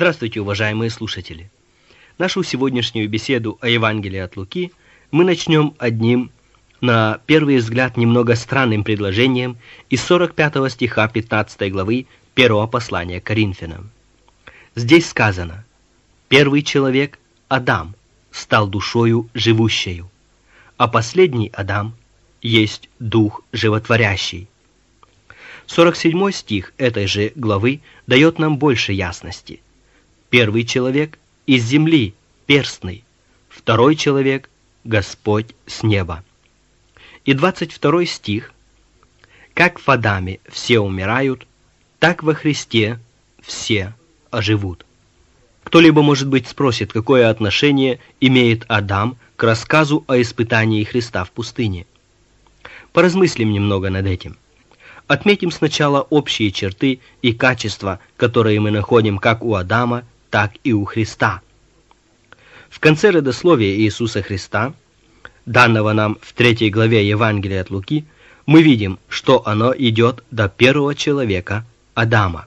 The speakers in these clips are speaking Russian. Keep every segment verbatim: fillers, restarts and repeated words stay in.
Здравствуйте, уважаемые слушатели! Нашу сегодняшнюю беседу о Евангелии от Луки мы начнем одним, на первый взгляд, немного странным предложением из сорок пятого стиха пятнадцатой главы первого послания к Коринфянам. Здесь сказано: «Первый человек, Адам, стал душою живущею, а последний Адам есть дух животворящий». сорок седьмой стих этой же главы дает нам больше ясности. Первый человек из земли, перстный, второй человек — Господь с неба. И двадцать второй стих: «Как в Адаме все умирают, так во Христе все оживут». Кто-либо, может быть, спросит, какое отношение имеет Адам к рассказу о испытании Христа в пустыне. Поразмыслим немного над этим. Отметим сначала общие черты и качества, которые мы находим как у Адама, так и у Христа. В конце родословия Иисуса Христа, данного нам в третьей главе Евангелия от Луки, мы видим, что оно идет до первого человека, Адама.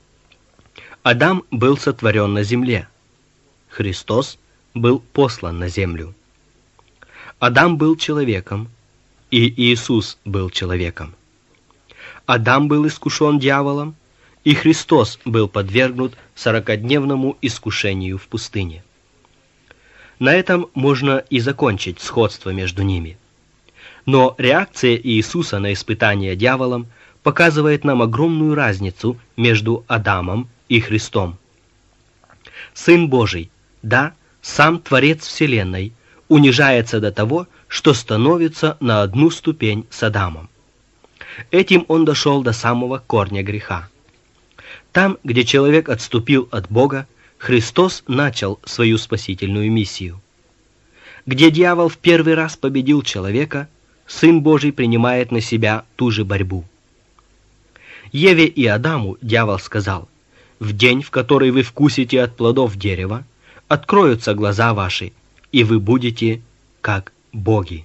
Адам был сотворен на земле. Христос был послан на землю. Адам был человеком, и Иисус был человеком. Адам был искушен дьяволом, и Христос был подвергнут сорокадневному искушению в пустыне. На этом можно и закончить сходство между ними. Но реакция Иисуса на испытание дьяволом показывает нам огромную разницу между Адамом и Христом. Сын Божий, да, сам Творец Вселенной, унижается до того, что становится на одну ступень с Адамом. Этим он дошел до самого корня греха. Там, где человек отступил от Бога, Христос начал свою спасительную миссию. Где дьявол в первый раз победил человека, Сын Божий принимает на себя ту же борьбу. Еве и Адаму дьявол сказал: «В день, в который вы вкусите от плодов дерева, откроются глаза ваши, и вы будете как боги».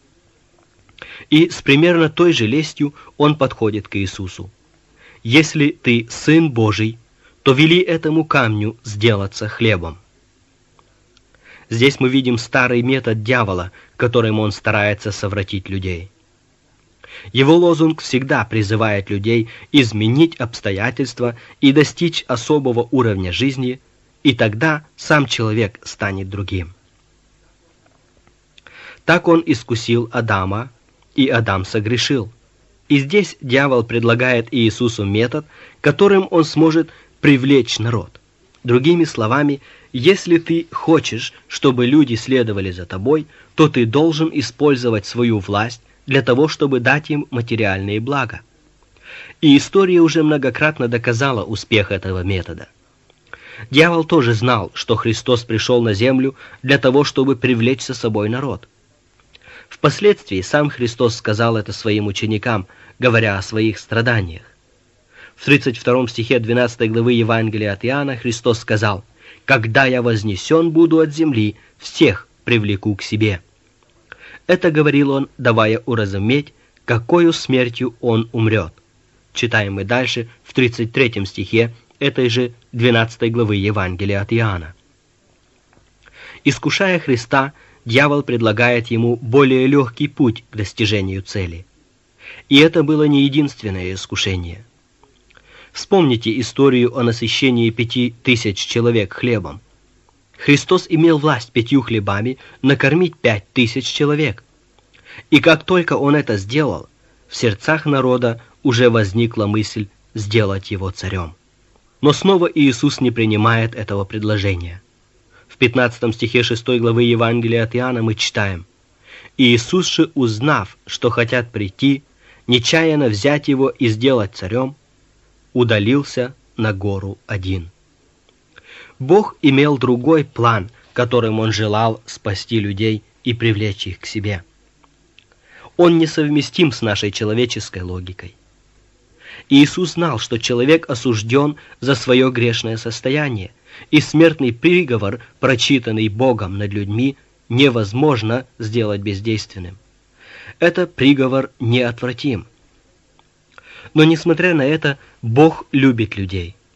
И с примерно той же лестью он подходит к Иисусу: «Если ты Сын Божий, то вели этому камню сделаться хлебом». Здесь мы видим старый метод дьявола, которым он старается совратить людей. Его лозунг всегда призывает людей изменить обстоятельства и достичь особого уровня жизни, и тогда сам человек станет другим. Так он искусил Адама, и Адам согрешил. И здесь дьявол предлагает Иисусу метод, которым он сможет привлечь народ. Другими словами, если ты хочешь, чтобы люди следовали за тобой, то ты должен использовать свою власть для того, чтобы дать им материальные блага. И история уже многократно доказала успех этого метода. Дьявол тоже знал, что Христос пришел на землю для того, чтобы привлечь за собой народ. Впоследствии сам Христос сказал это своим ученикам, говоря о своих страданиях. В тридцать втором стихе двенадцатой главы Евангелия от Иоанна Христос сказал: «Когда я вознесен буду от земли, всех привлеку к себе». Это говорил он, давая уразуметь, какою смертью он умрет. Читаем мы дальше в тридцать третьем стихе этой же двенадцатой главы Евангелия от Иоанна. Искушая Христа, дьявол предлагает ему более легкий путь к достижению цели. И это было не единственное искушение. Вспомните историю о насыщении пяти тысяч человек хлебом. Христос имел власть пятью хлебами накормить пять тысяч человек. И как только он это сделал, в сердцах народа уже возникла мысль сделать его царем. Но снова Иисус не принимает этого предложения. В пятнадцатом стихе шестой главы Евангелия от Иоанна мы читаем: «Иисус же, узнав, что хотят прийти, нечаянно взять его и сделать царем, удалился на гору один». Бог имел другой план, которым он желал спасти людей и привлечь их к себе. Он несовместим с нашей человеческой логикой. Иисус знал, что человек осужден за свое грешное состояние, и смертный приговор, прочитанный Богом над людьми, невозможно сделать бездейственным. Это приговор неотвратим. Но несмотря на это, Бог любит людей.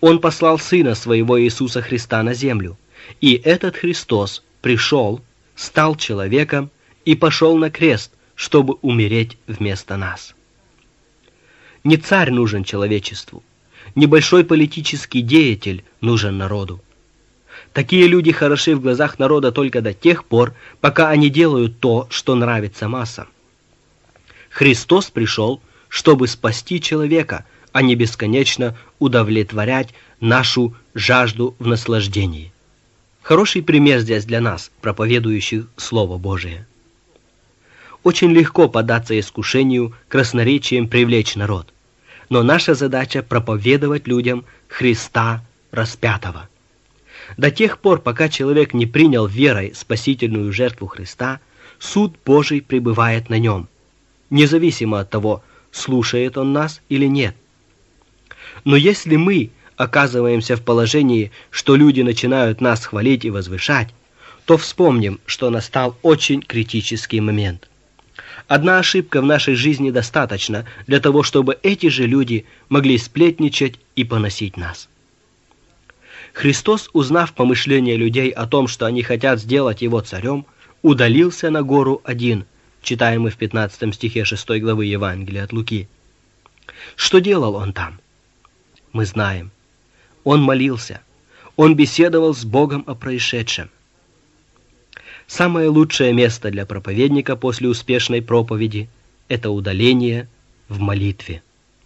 Он послал Сына Своего Иисуса Христа на землю, и этот Христос пришел, стал человеком и пошел на крест, чтобы умереть вместо нас. Не царь нужен человечеству, небольшой политический деятель нужен народу. Такие люди хороши в глазах народа только до тех пор, пока они делают то, что нравится массам. Христос пришел, чтобы спасти человека, а не бесконечно удовлетворять нашу жажду в наслаждении. Хороший пример здесь для нас, проповедующих Слово Божие. Очень легко поддаться искушению красноречием привлечь народ, но наша задача проповедовать людям Христа распятого. До тех пор, пока человек не принял верой спасительную жертву Христа, суд Божий пребывает на нем, независимо от того, слушает он нас или нет. Но если мы оказываемся в положении, что люди начинают нас хвалить и возвышать, то вспомним, что настал очень критический момент. Одна ошибка в нашей жизни достаточно для того, чтобы эти же люди могли сплетничать и поносить нас. Христос, узнав помышления людей о том, что они хотят сделать Его царем, удалился на гору один, читаем мы в пятнадцатом стихе шестой главы Евангелия от Луки. Что делал Он там? Мы знаем. Он молился. Он беседовал с Богом о происшедшем. Самое лучшее место для проповедника после успешной проповеди – это удаление в молитве.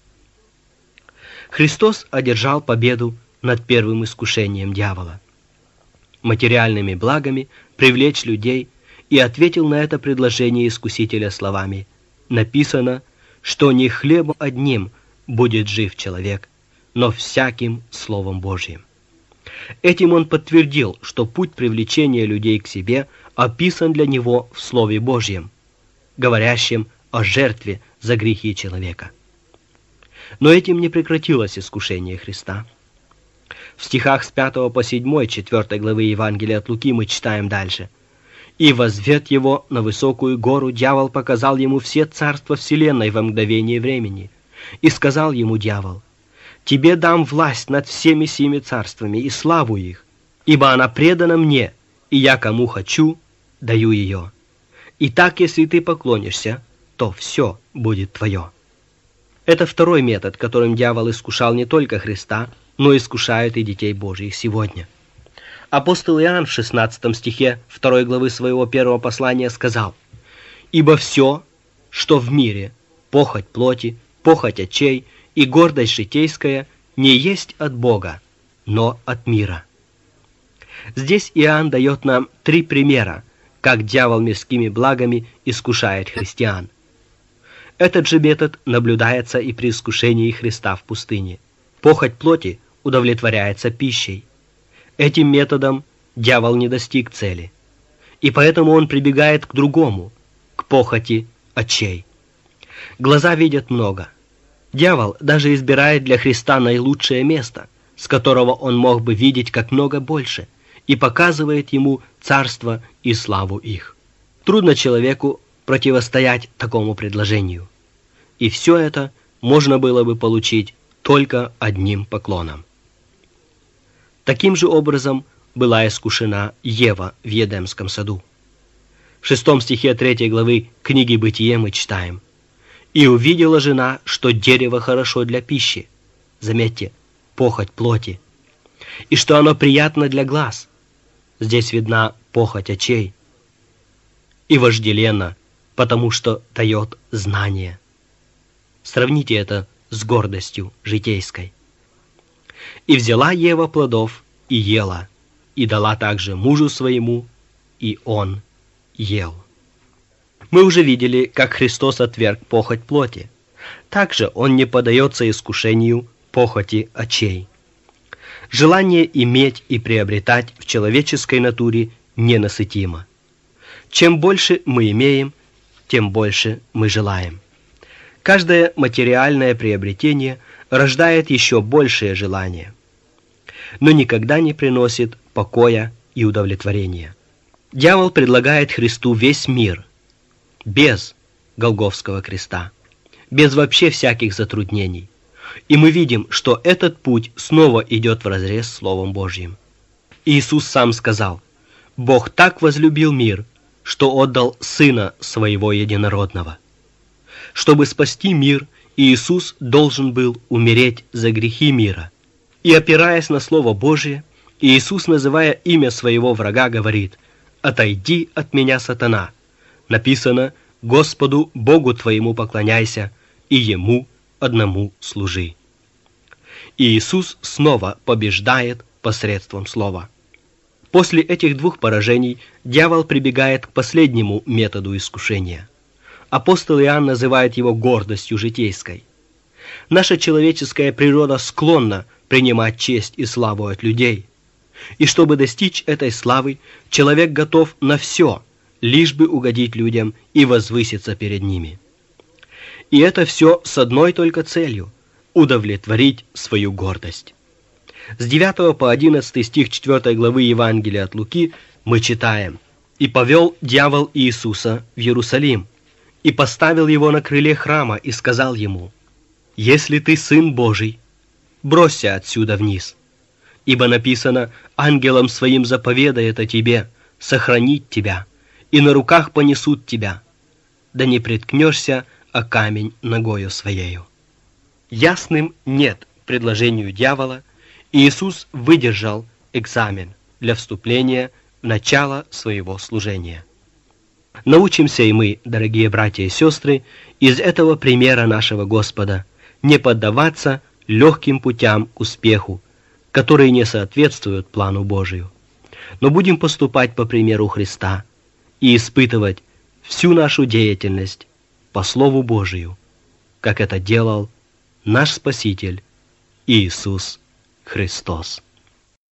Христос одержал победу над первым искушением дьявола – материальными благами привлечь людей, и ответил на это предложение искусителя словами: «Написано, что не хлебом одним будет жив человек, но всяким Словом Божьим». Этим он подтвердил, что путь привлечения людей к себе описан для него в Слове Божьем, говорящем о жертве за грехи человека. Но этим не прекратилось искушение Христа. В стихах с пятого по седьмой четвёртой главы Евангелия от Луки мы читаем дальше: «И возвед его на высокую гору, дьявол показал ему все царства вселенной во мгновение времени. И сказал ему дьявол: тебе дам власть над всеми семи царствами и славу их, ибо она предана мне, и я кому хочу, даю ее. Итак, если ты поклонишься, то все будет твое». Это второй метод, которым дьявол искушал не только Христа, но искушает и детей Божьих сегодня. Апостол Иоанн в шестнадцатом стихе второй главы своего первого послания сказал: «Ибо все, что в мире, похоть плоти, похоть очей и гордость житейская, не есть от Бога, но от мира». Здесь Иоанн дает нам три примера, как дьявол мирскими благами искушает христиан. Этот же метод наблюдается и при искушении Христа в пустыне. Похоть плоти удовлетворяется пищей. Этим методом дьявол не достиг цели, и поэтому он прибегает к другому, к похоти очей. Глаза видят много. Дьявол даже избирает для Христа наилучшее место, с которого он мог бы видеть как много больше, и показывает ему царство и славу их. Трудно человеку противостоять такому предложению, и все это можно было бы получить только одним поклоном. Таким же образом была искушена Ева в Едемском саду. В шестом стихе третьей главы книги Бытие мы читаем: «И увидела жена, что дерево хорошо для пищи», заметьте, похоть плоти, «и что оно приятно для глаз», здесь видна похоть очей, «и вожделенно, потому что дает знание». Сравните это с гордостью житейской. «И взяла Ева плодов и ела, и дала также мужу своему, и он ел». Мы уже видели, как Христос отверг похоть плоти. Также Он не поддается искушению похоти очей. Желание иметь и приобретать в человеческой натуре ненасытимо. Чем больше мы имеем, тем больше мы желаем. Каждое материальное приобретение рождает еще большее желание, но никогда не приносит покоя и удовлетворения. Дьявол предлагает Христу весь мир, без Голгофского креста, без вообще всяких затруднений, И мы видим, что этот путь снова идет вразрез с Словом Божьим. Иисус сам сказал: «Бог так возлюбил мир, что отдал Сына Своего Единородного». Чтобы спасти мир, Иисус должен был умереть за грехи мира. И опираясь на Слово Божие, Иисус, называя имя своего врага, говорит: «Отойди от меня, сатана». Написано: «Господу Богу твоему поклоняйся, и Ему одному служи». И Иисус снова побеждает посредством Слова. После этих двух поражений дьявол прибегает к последнему методу искушения. Апостол Иоанн называет его гордостью житейской. Наша человеческая природа склонна принимать честь и славу от людей. И чтобы достичь этой славы, человек готов на все, лишь бы угодить людям и возвыситься перед ними. И это все с одной только целью – удовлетворить свою гордость. С девятого по одиннадцатый стих четвёртой главы Евангелия от Луки мы читаем: «И повел дьявол Иисуса в Иерусалим, и поставил его на крыле храма, и сказал ему: „Если ты Сын Божий, бросься отсюда вниз. Ибо написано: ангелам своим заповедает о тебе сохранить тебя, и на руках понесут тебя, да не приткнешься о камень ногою своею». Ясным «нет» предложению дьявола Иисус выдержал экзамен для вступления в начало своего служения. Научимся и мы, дорогие братья и сестры, из этого примера нашего Господа не поддаваться легким путям к успеху, которые не соответствуют плану Божию, но будем поступать по примеру Христа и испытывать всю нашу деятельность по Слову Божию, как это делал наш Спаситель Иисус Христос.